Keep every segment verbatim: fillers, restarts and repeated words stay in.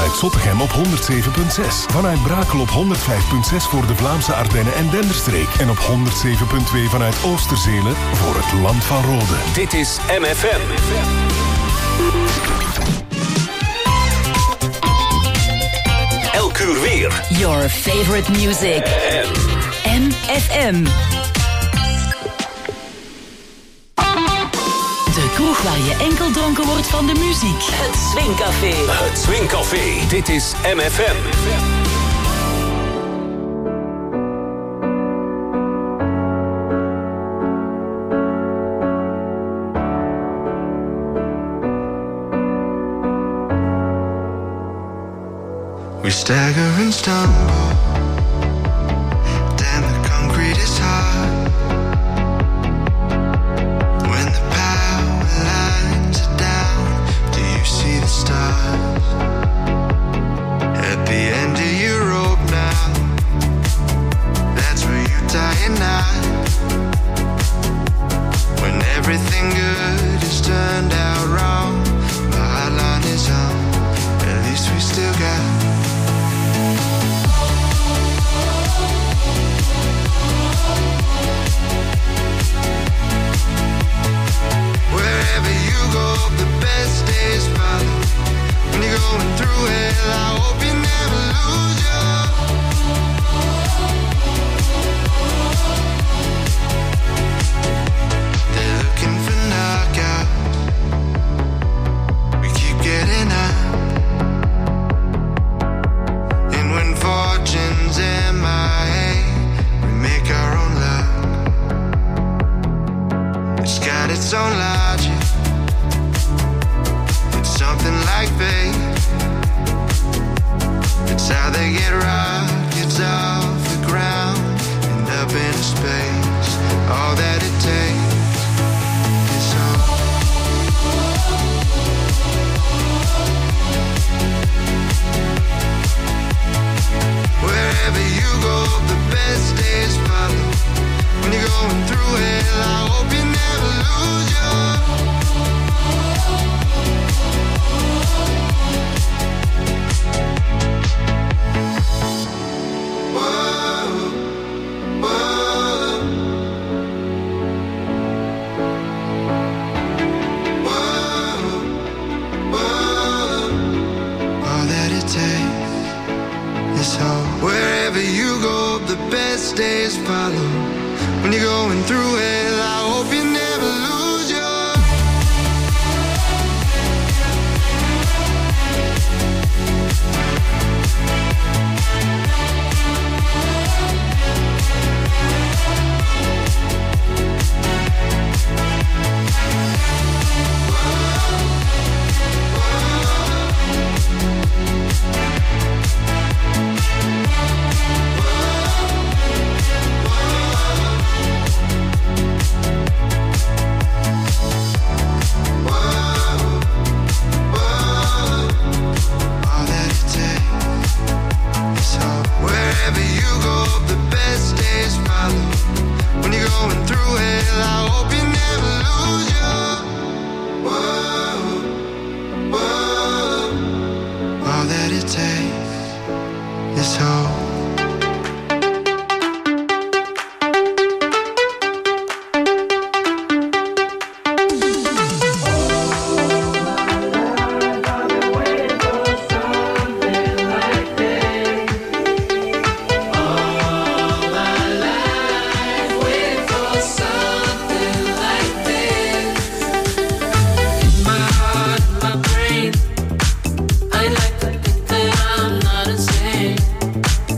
vanuit Zottegem op honderd zeven komma zes. Vanuit Brakel op honderd vijf komma zes voor de Vlaamse Ardennen en Denderstreek. En op honderd zeven komma twee vanuit Oosterzele voor het Land van Rode. Dit is M F M. Elk uur weer. Your favorite music. M F M. De kroeg waar je enkel dronken wordt van de muziek. Het Swingcafé. Het Swingcafé. Dit is M F M. We stagger and stumble. Damn, the concrete is hard. When the power lines are down, do you see the stars? At the end of your rope now, that's where you tie a knot. When everything good is turned out wrong, the hotline is on. At least we still got wherever you go, the best days follow. When you're going through hell, I hope you never lose your. They're looking for knockouts. We keep getting up. And when fortune's M I A, we make our own luck. It's got its own logic. It's something like fate. It's how they get rockets off the ground and up into space. All that it takes is hope. Wherever you go, the best days follow. When you're going through hell, I hope you never lose your. Whoa, whoa. Whoa, whoa. All that it takes is hope. Wherever you go, the best days follow. When you're going through hell, I hope you never lose your. Wherever you go, the best days follow. When you're going through hell, I hope you never lose your. Whoa, whoa. All that it takes is hope. I like to think that I'm not insane.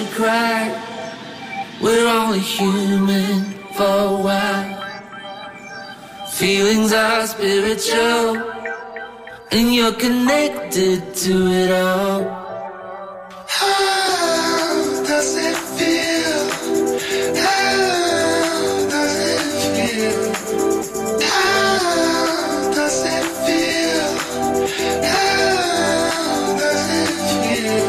you cry. We're only human for a while. Feelings are spiritual, and you're connected to it all. How does it feel? How does it feel? How does it feel? How does it feel?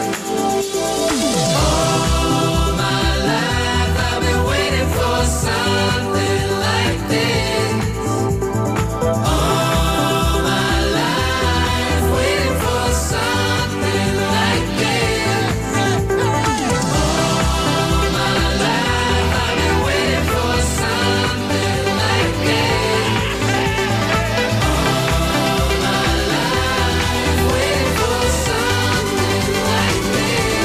All my life I've been waiting for something like this. All my life waiting for something like this. All my life I've been waiting for something like this. All my life waiting for something like this.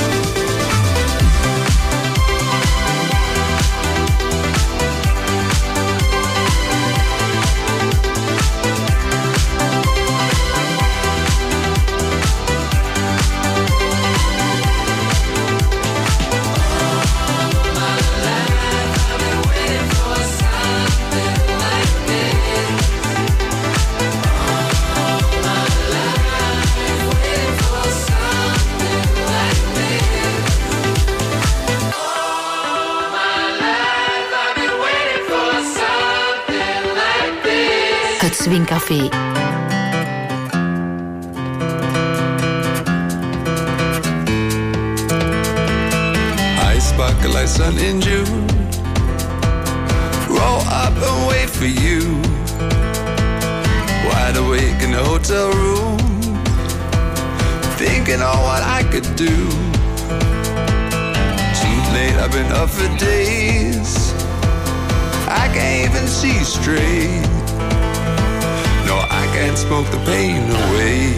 Het Swingcafé. I sparkle like sun in June. Roll up and wait for you. Wide awake in the hotel room, thinking on what I could do. Too late, I've been up for days. I can't even see straight. No, I can't smoke the pain away.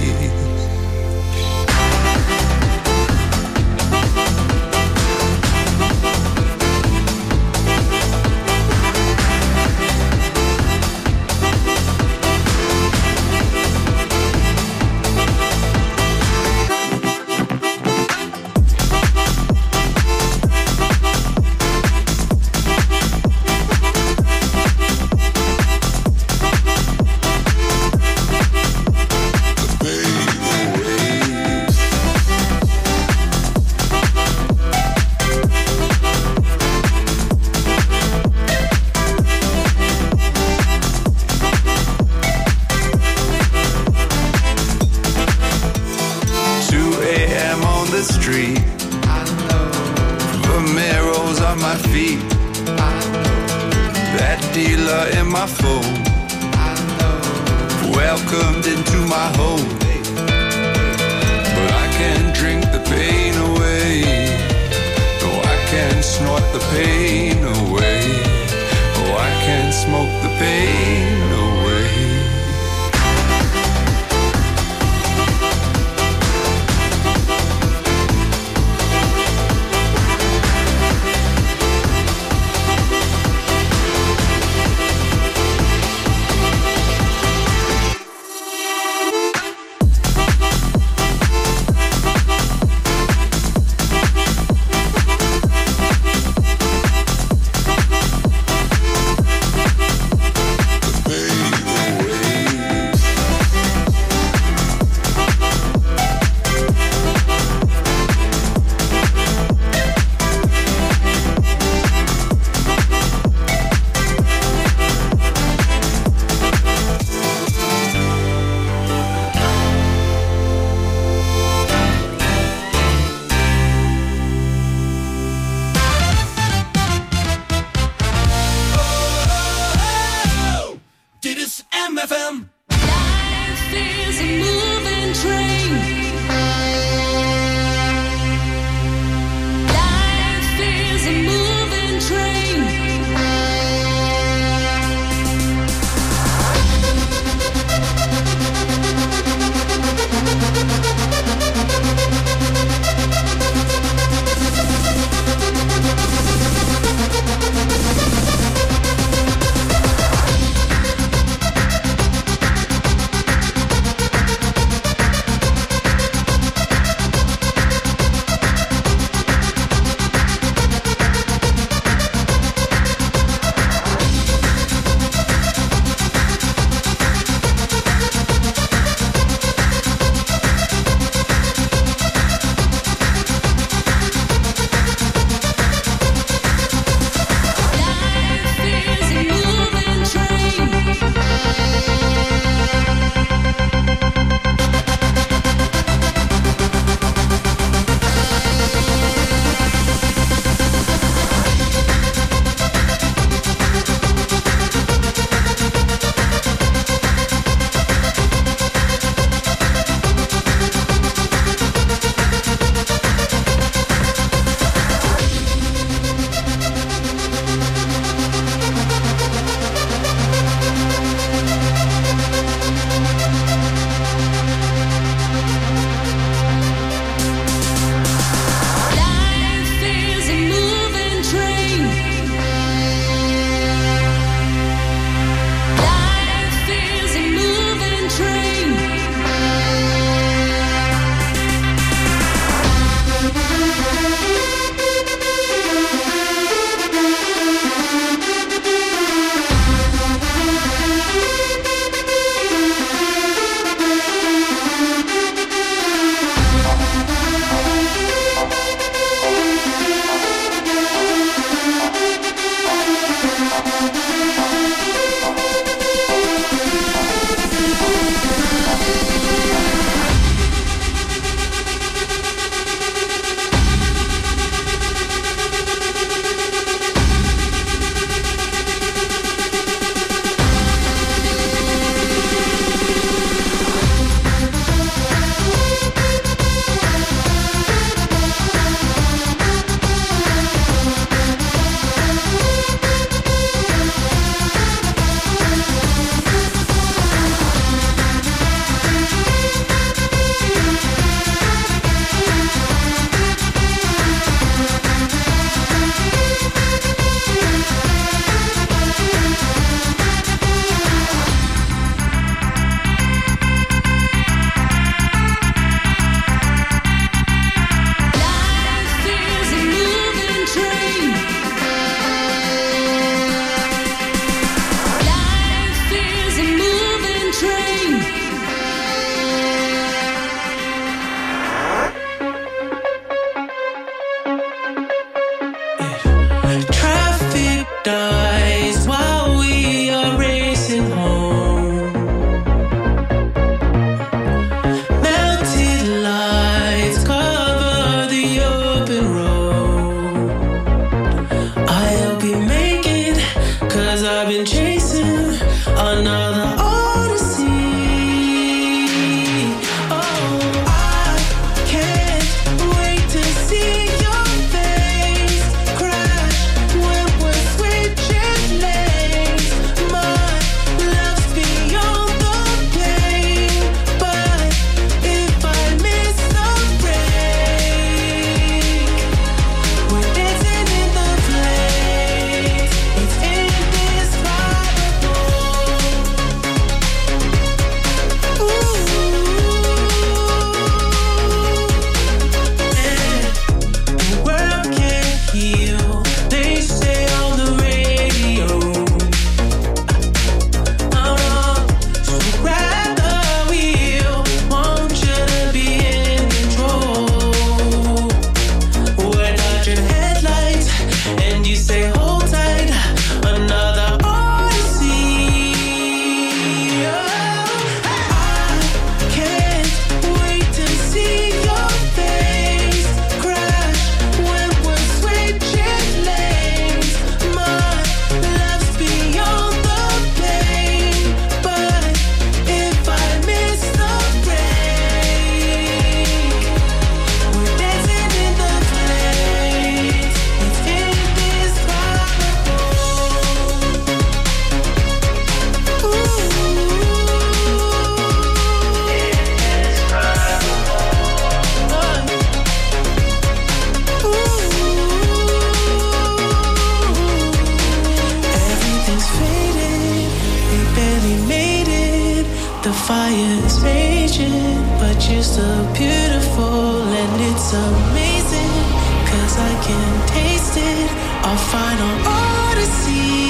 tasted our final odyssey.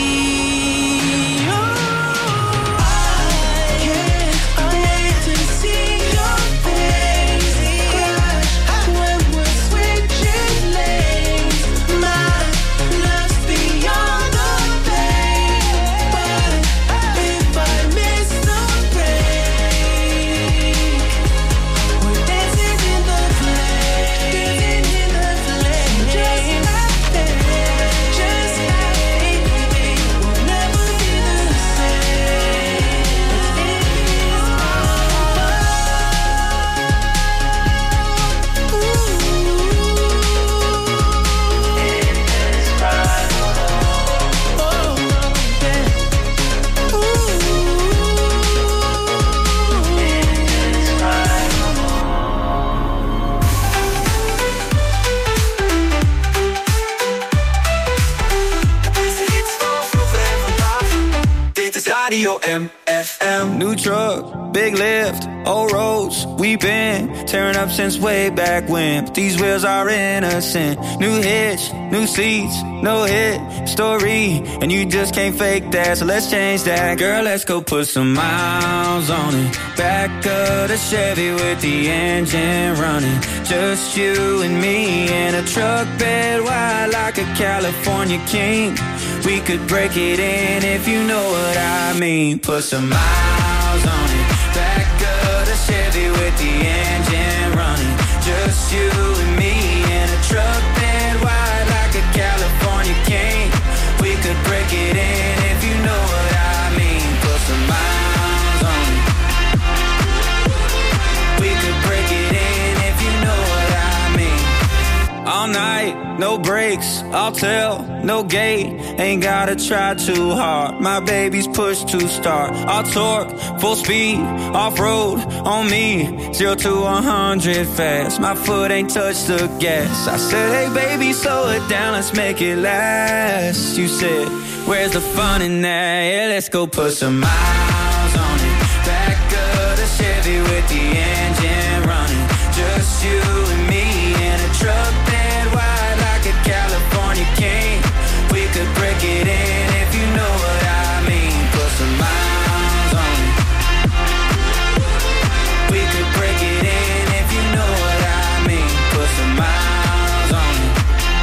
Radio M F M. New truck, big lift, old roads. We've been tearing up since way back when. But these wheels are innocent. New hitch, new seats, no hit story. And you just can't fake that, so let's change that. Girl, let's go put some miles on it. Back of the Chevy with the engine running. Just you and me in a truck bed wide like a California king. We could break it in if you know what I mean. Put some miles on it. Back of the Chevy with the engine running. Just you and me in a truck bed wide like a California king. We could break it in if you know what I mean. Put some miles on it. We could break it in if you know what I mean. All night, no breaks, I'll tell, no gate. Ain't gotta try too hard, my baby's push to start. I'll torque, full speed, off-road, on me. Zero to one hundred fast, my foot ain't touched the gas. I said, hey baby, slow it down, let's make it last. You said, where's the fun in that? Yeah, let's go put some miles on it. Back of the Chevy with the engine running. Just you and me in a truck bed wide like a California king. We could break it in if you know what I mean. Put some miles on it. We could break it in if you know what I mean. Put some miles on it.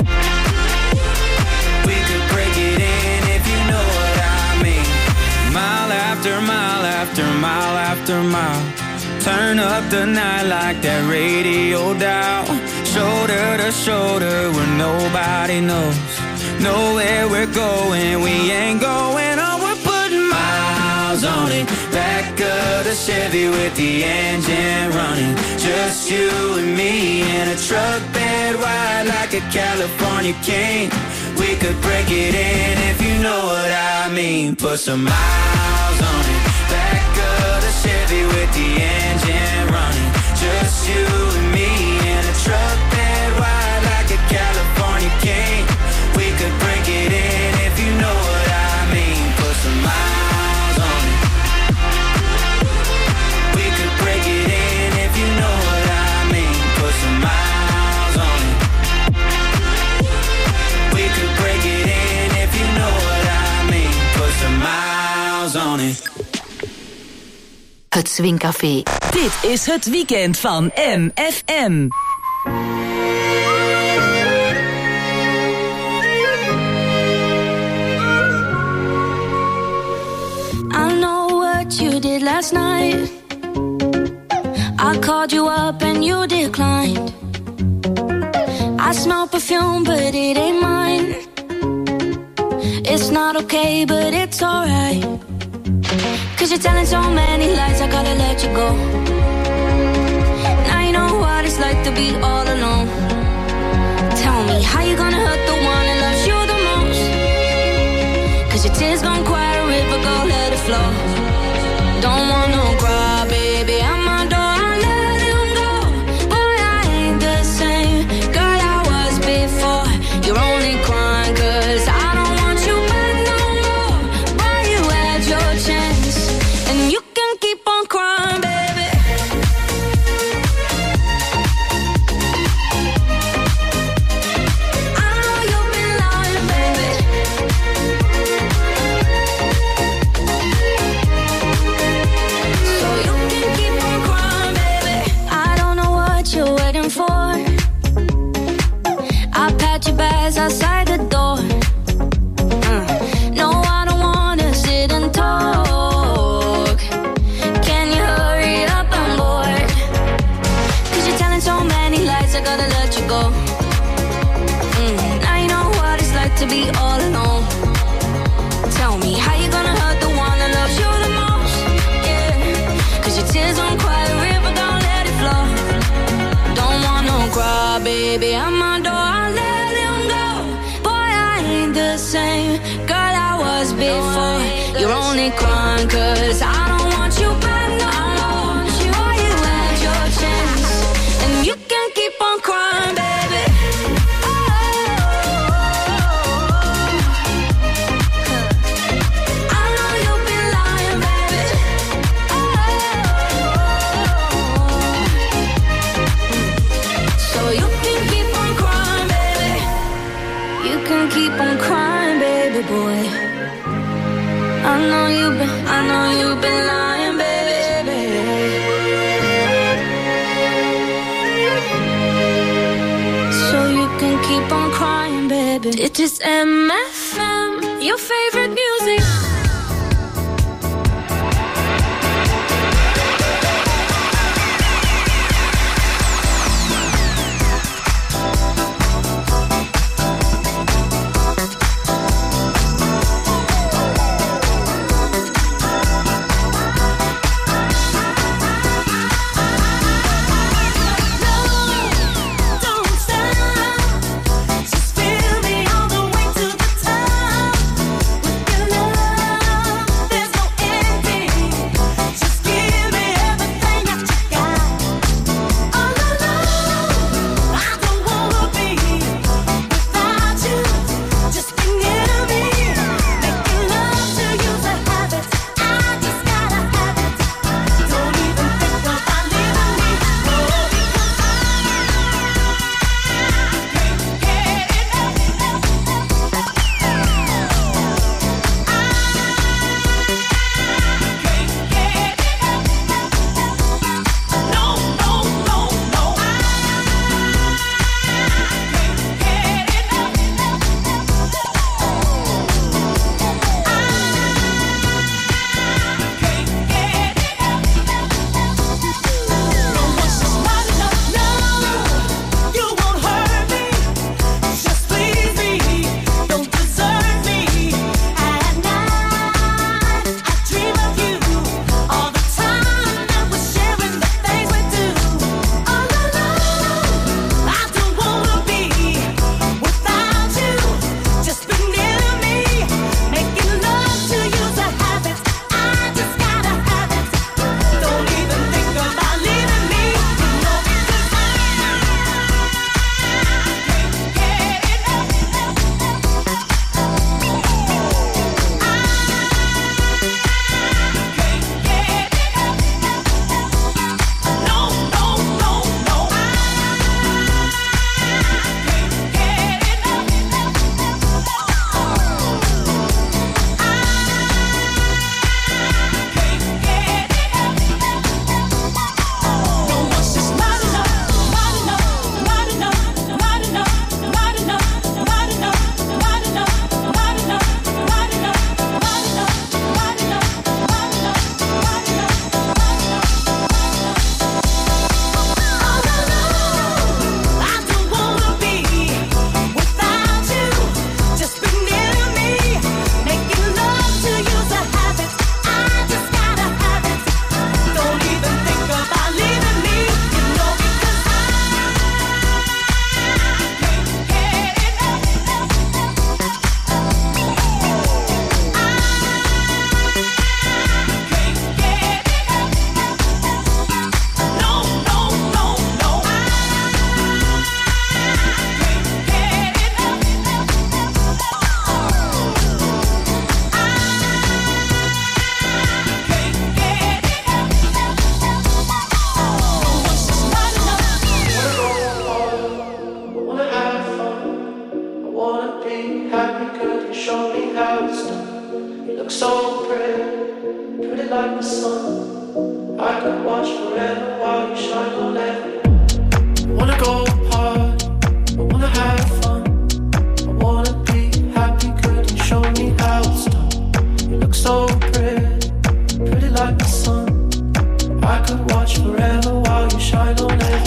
We could break it in if you know what I mean. Mile after mile after mile after mile. Turn up the night like that radio dial. Shoulder to shoulder where nobody knows. Know where we're going, we ain't going on. We're putting miles on it. Back of the Chevy with the engine running. Just you and me in a truck bed wide like a California king. We could break it in if you know what I mean. Put some miles on it. Back of the Chevy with the engine running. Just you and me in a truck bed wide like a California king. We could break it in if you know what I mean. Put some miles on it. We could break it in if you know what I mean. Put some miles on it. We could break it in if you know what I mean. Put some miles on it. Het Swing Café. Dit is het weekend van M F M. I know what you did last night. I called you up and you declined. I smell perfume but it ain't mine. It's not okay but it's alright. Cause you're telling so many lies, I gotta let you go. Now you know what it's like to be all alone. Tell me, how you gonna hurt the one that loves you the most? Cause your tears gon' quiet a river, go let it flow. Don't want no cry, baby, I'm my door, I let him go. Boy, I ain't the same girl I was before. You're only crying cause I don't want you back no more. Boy, you had your chance and you can keep on crying, baby. I know to be all alone. Tell me how you gonna hurt the one that loves you the most. Yeah, cause your tears don't cry a river, don't let it flow. Don't want no cry, baby, I'm my door, I let him go. Boy, I ain't the same girl I was before. You're only crying cause I don't want you back no more. Boy, you had your chance and you can keep on crying, baby. Keep on crying, baby boy. I know you've been, I know you've been lying, baby. So you can keep on crying, baby. It is M F M, your favorite music.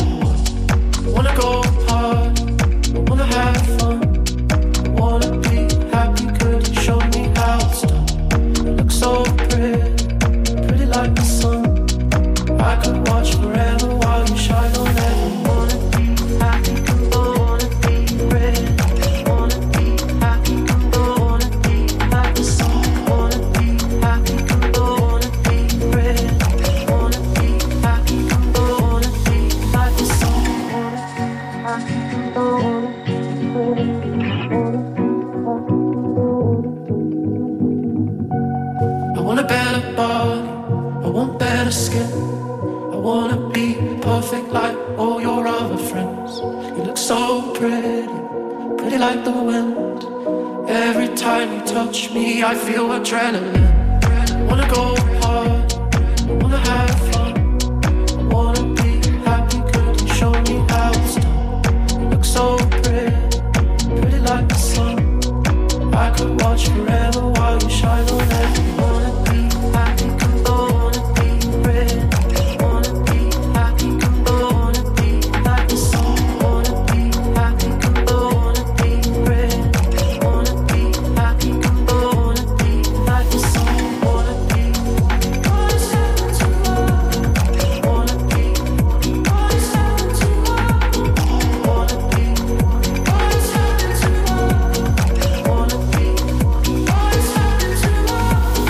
Wanna go hard, I wanna have fun, I wanna be skin. I wanna be perfect like all your other friends. You look so pretty, pretty like the wind. Every time you touch me, I feel adrenaline. I wanna go hard, I wanna have fun. I wanna be happy, could you show me how it's done? You look so pretty, pretty like the sun. I could watch forever while you shine on everyone. Wanna be happy, come on, wanna be pretty. Wanna be happy, come on, wanna be like the sun. Wanna be happy, come on, wanna be pretty. Wanna be happy, come on, wanna be like the sun. Wanna be one second to love. Wanna be one second to love. Wanna be one second to love. Wanna be one second to love.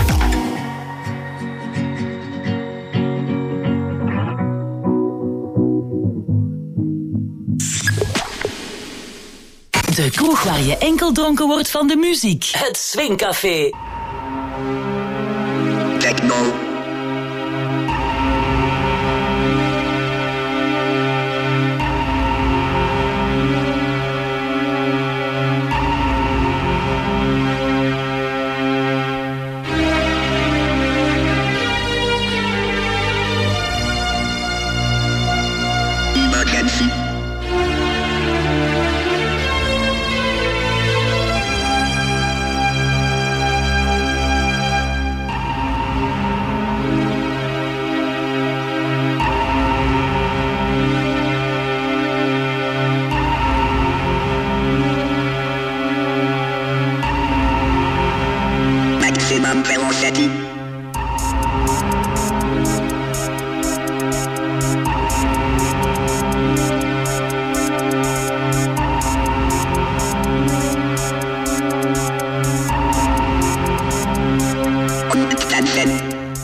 De kroeg waar je enkel dronken wordt van de muziek. Het Swingcafé. Techno. Emergency. Maximum velocity. Attention.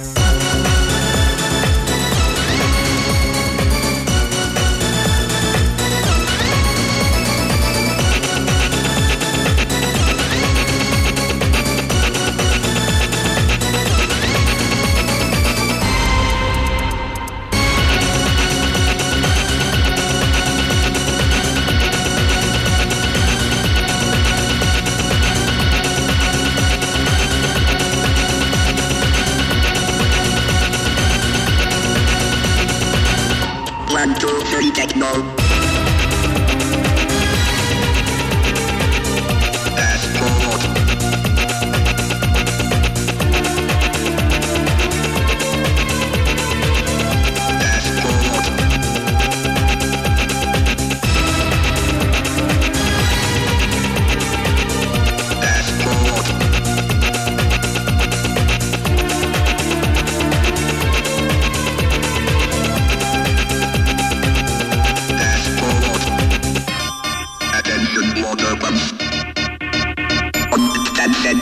One, two, three, techno. Dashboard. Dashboard. Dashboard. Dashboard. Attention, water pumps. On attention.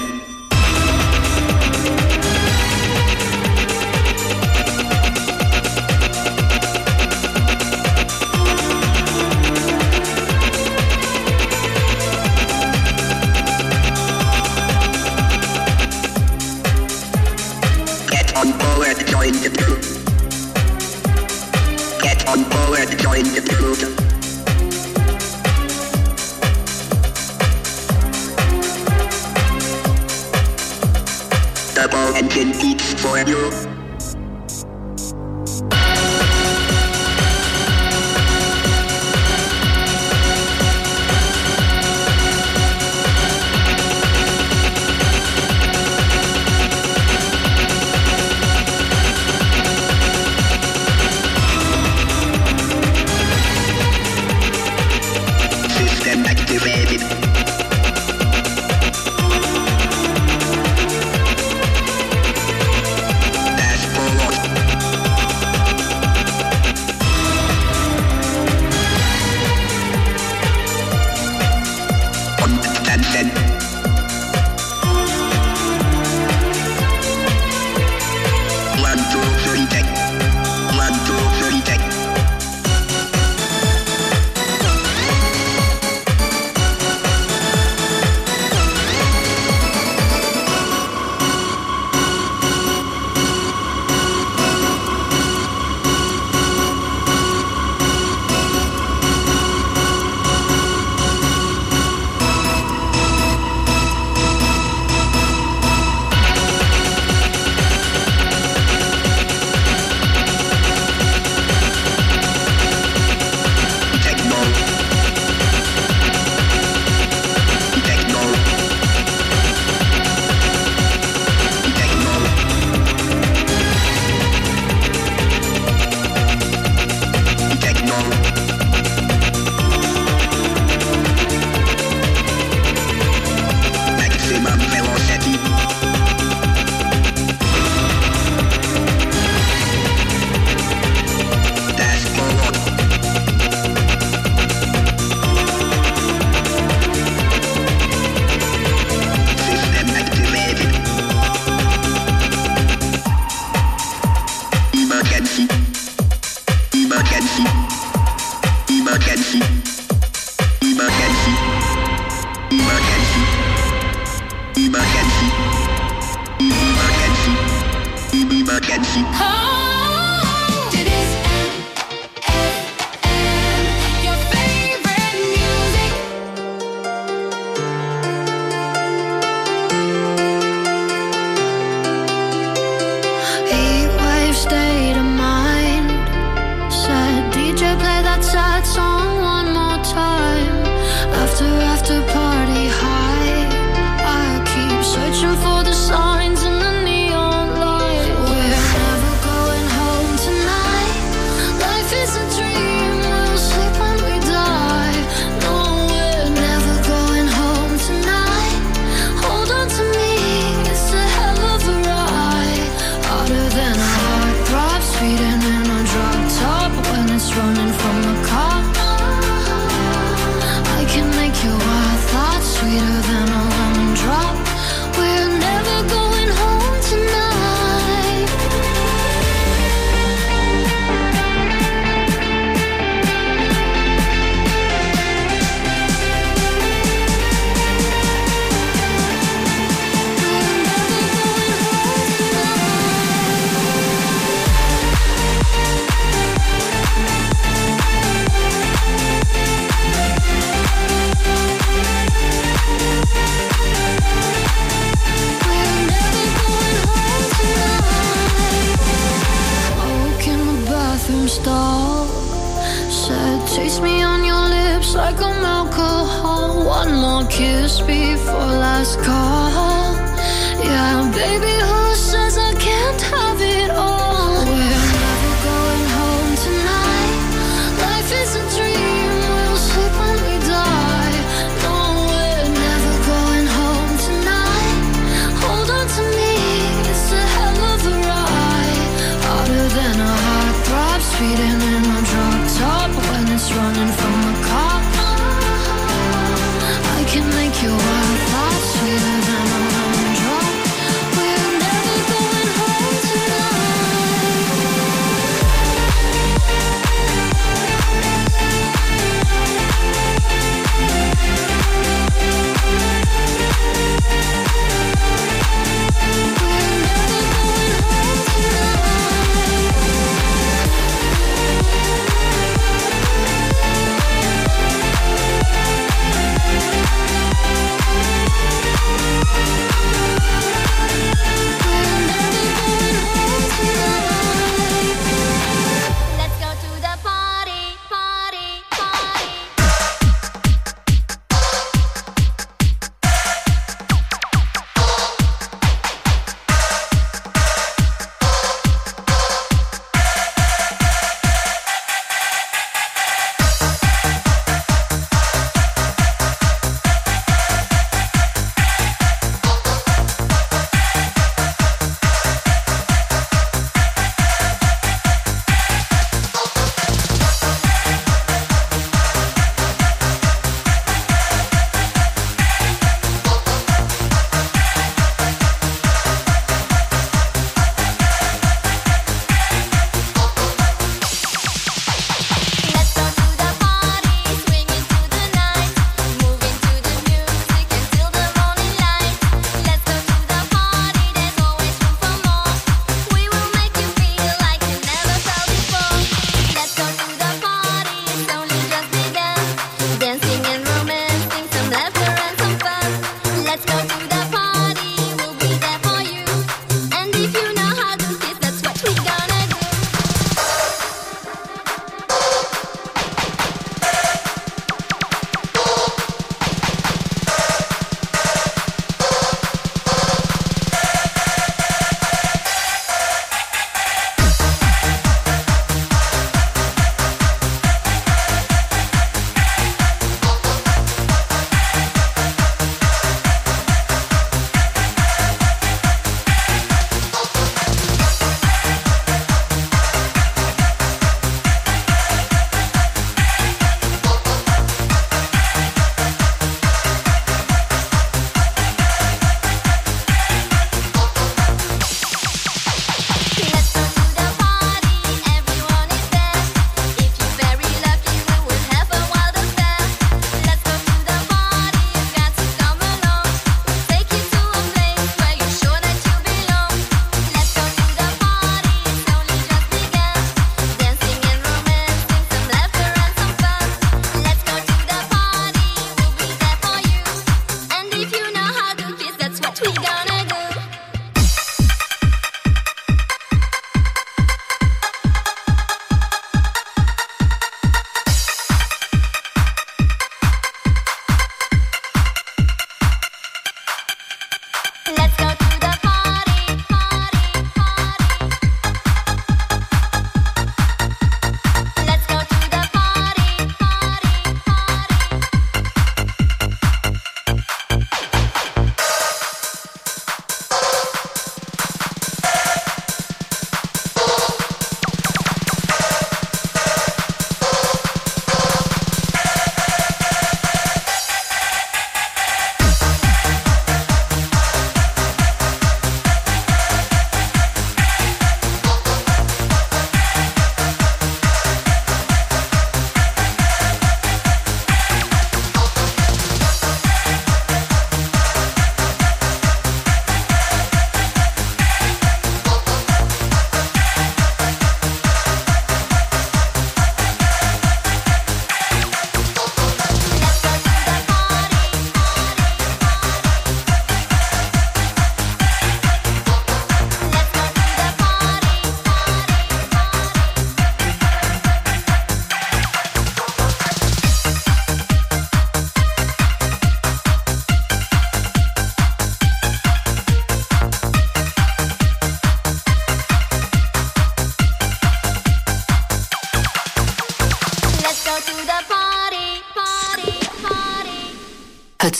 Get on board, join the crew. Get on board, join the crew. Turbo engine beats for you. System activated. Dashboard. On attention. One, two, three, tech. One, two, three, tech.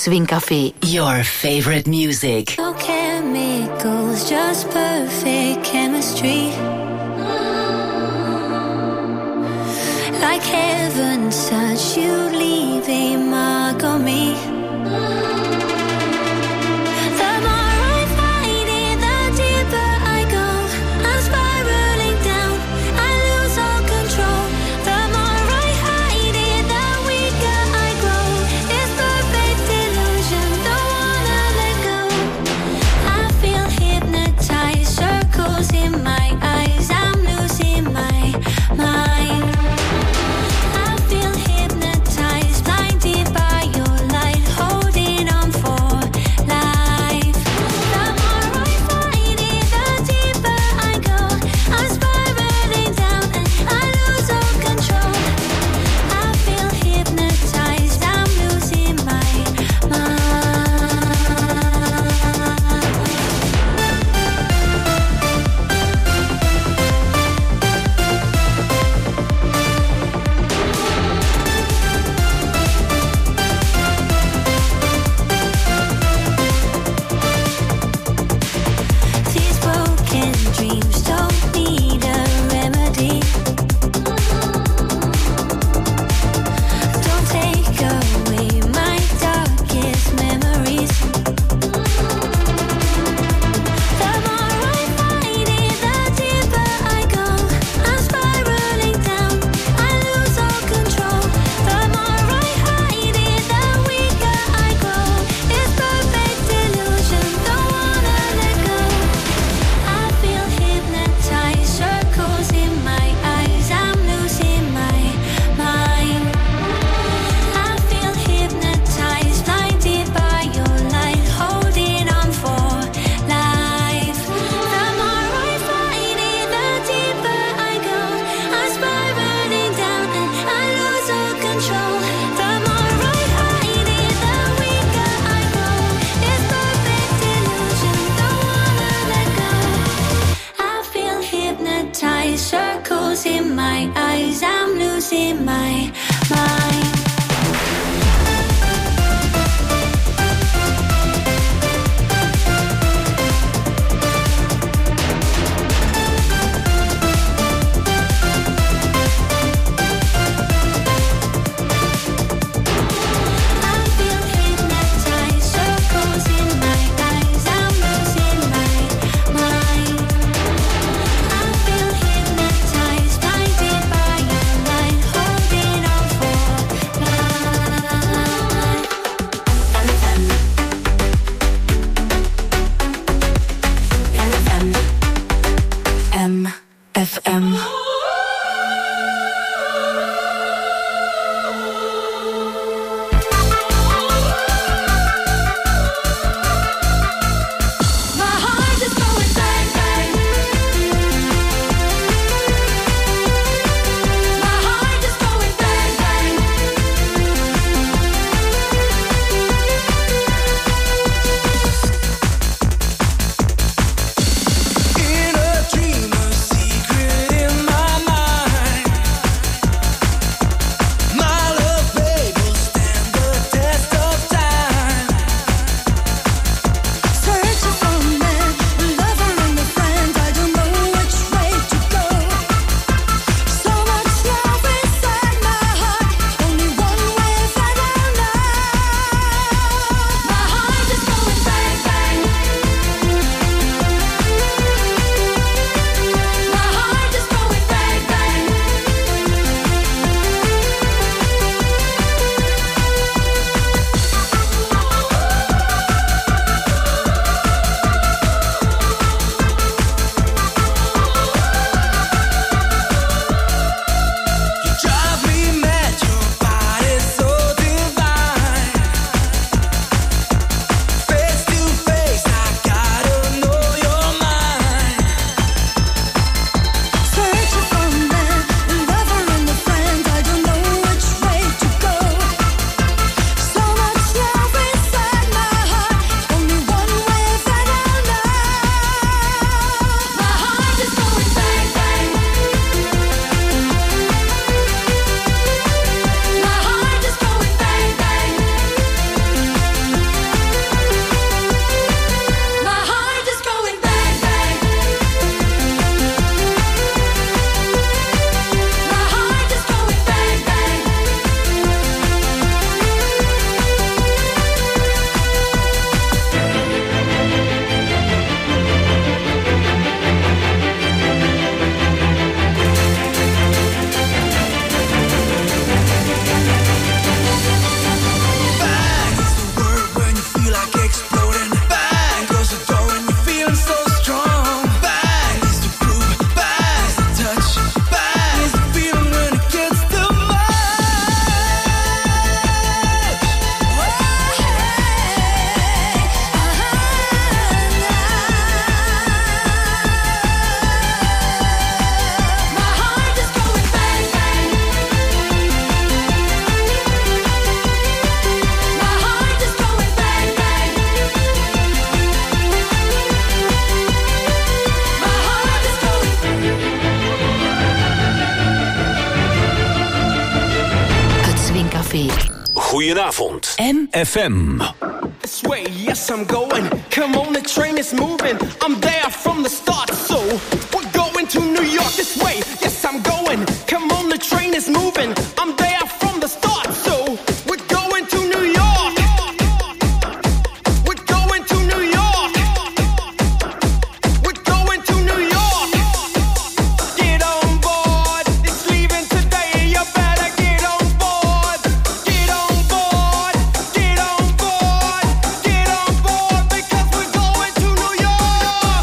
Swing Café, your favorite music. No chemicals, just perfect chemistry. Like heaven's touch, you leave a mark on me. The more I fight it, the deeper I go. I'm spiraling down, I lose all control. The more I hide it, the weaker I grow. It's perfect illusion, don't wanna let go. I feel hypnotized, circles in my eyes. I'm losing my mind. For Goedenavond. M F M. This way, yes I'm going. Come on, the train is moving. I'm there from the start, so we're going to New York. This way, yes I'm going. Come on, the train is moving. I'm there from the start, so we're going to New York. We're going to New York. We're going to New York. Get on board. It's leaving today. You better get on board. Get on board. Get on board. Get on board because we're going to New York.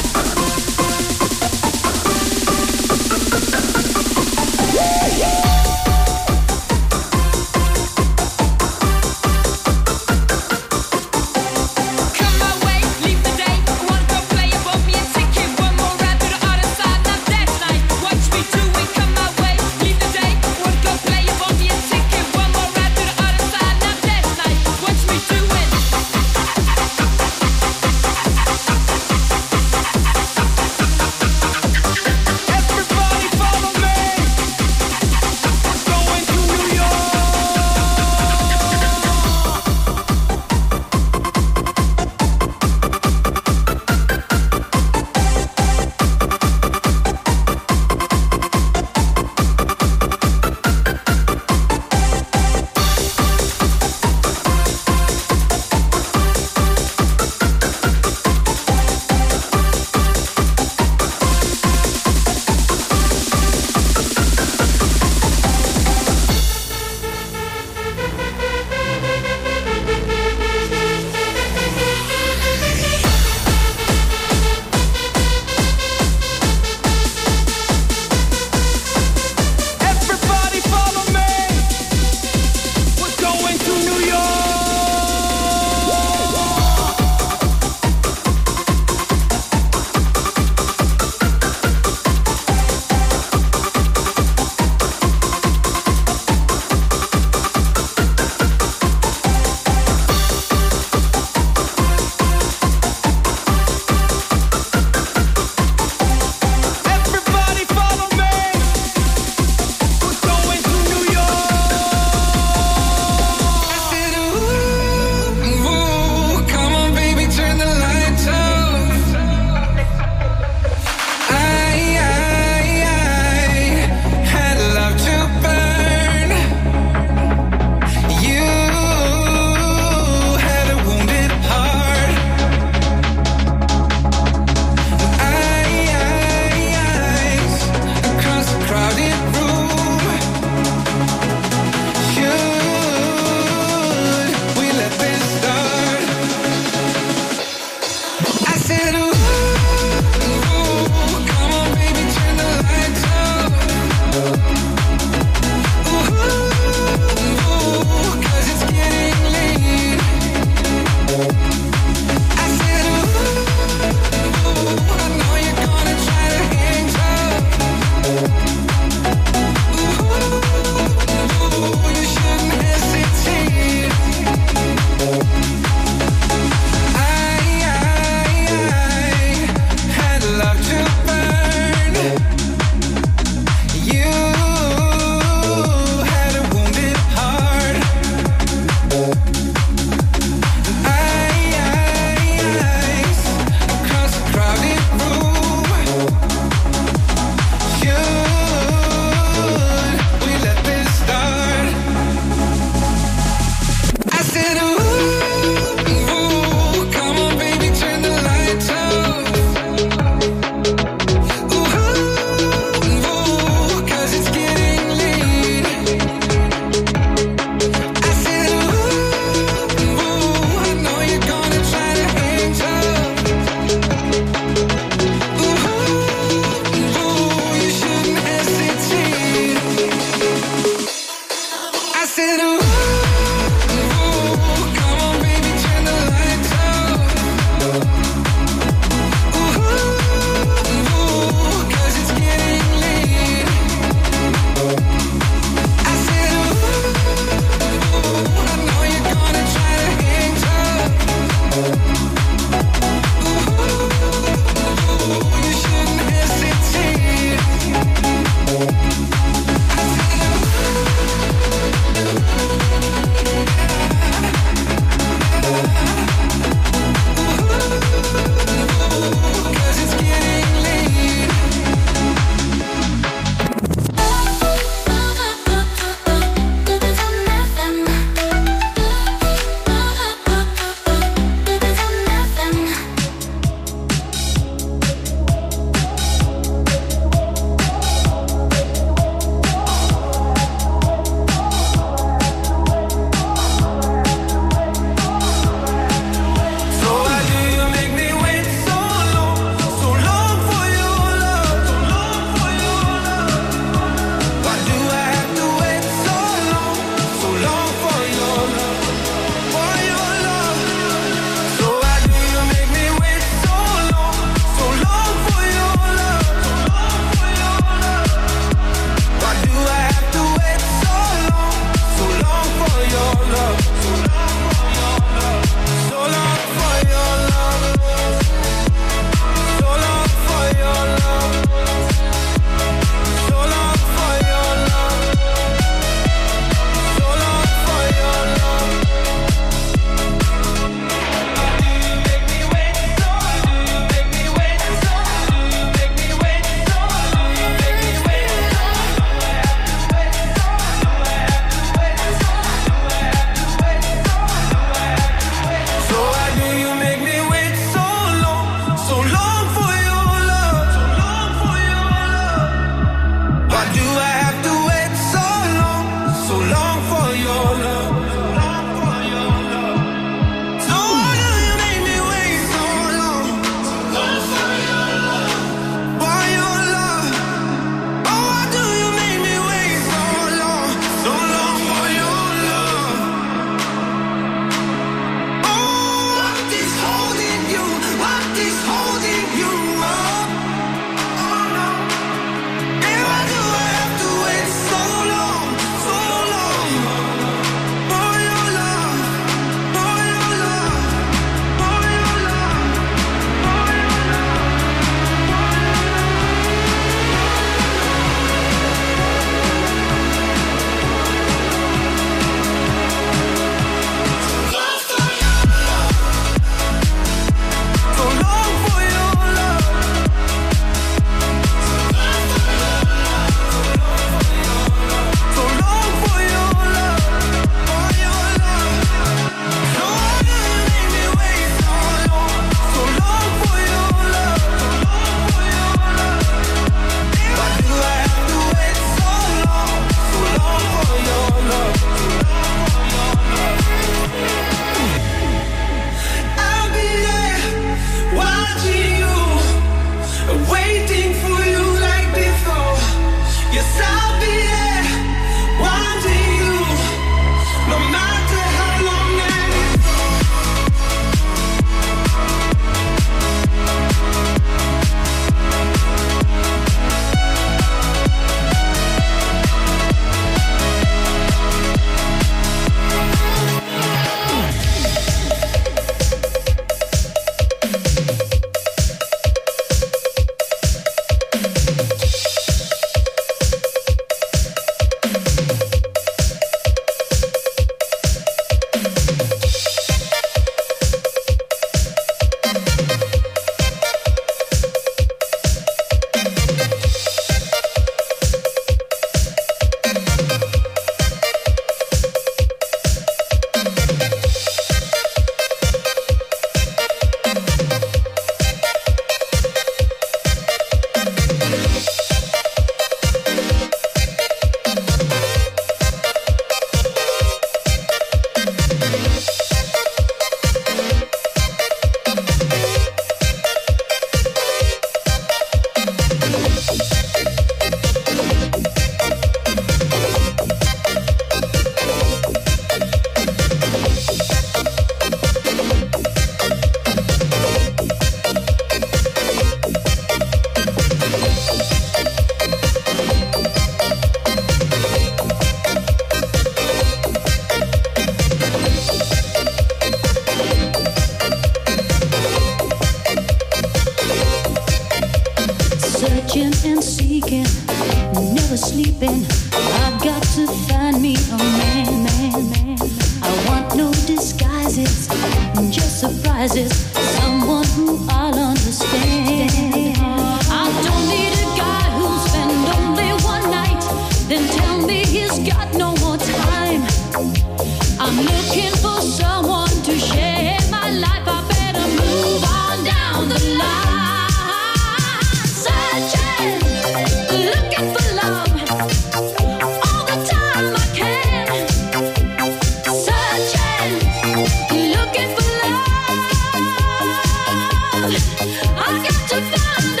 seeking, never sleeping. I've got to find me a man, man, man. I want no disguises, just surprises. Someone who I'll understand. I don't need a guy who'll spend only one night, then tell me he's got no more time. I'm looking for someone to share my life. I better move on down the line. Searching, looking for love, all the time I can. Searching, looking for love. I got to find a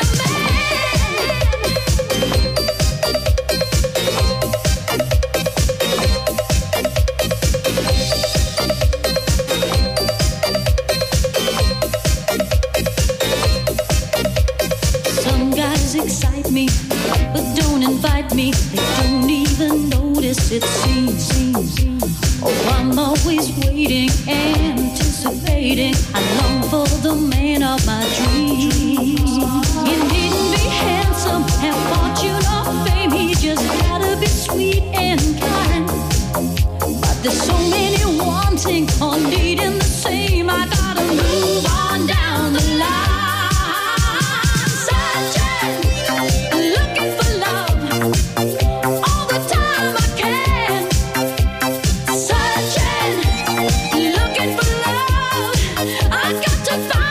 excite me, but don't invite me. They don't even notice it seems. Oh, I'm always waiting, anticipating. I long for the man of my dreams. He needn't be handsome, have fortune or fame. He just gotta be sweet and kind. But there's so many wanting or needing the same. I gotta move on down the line. To find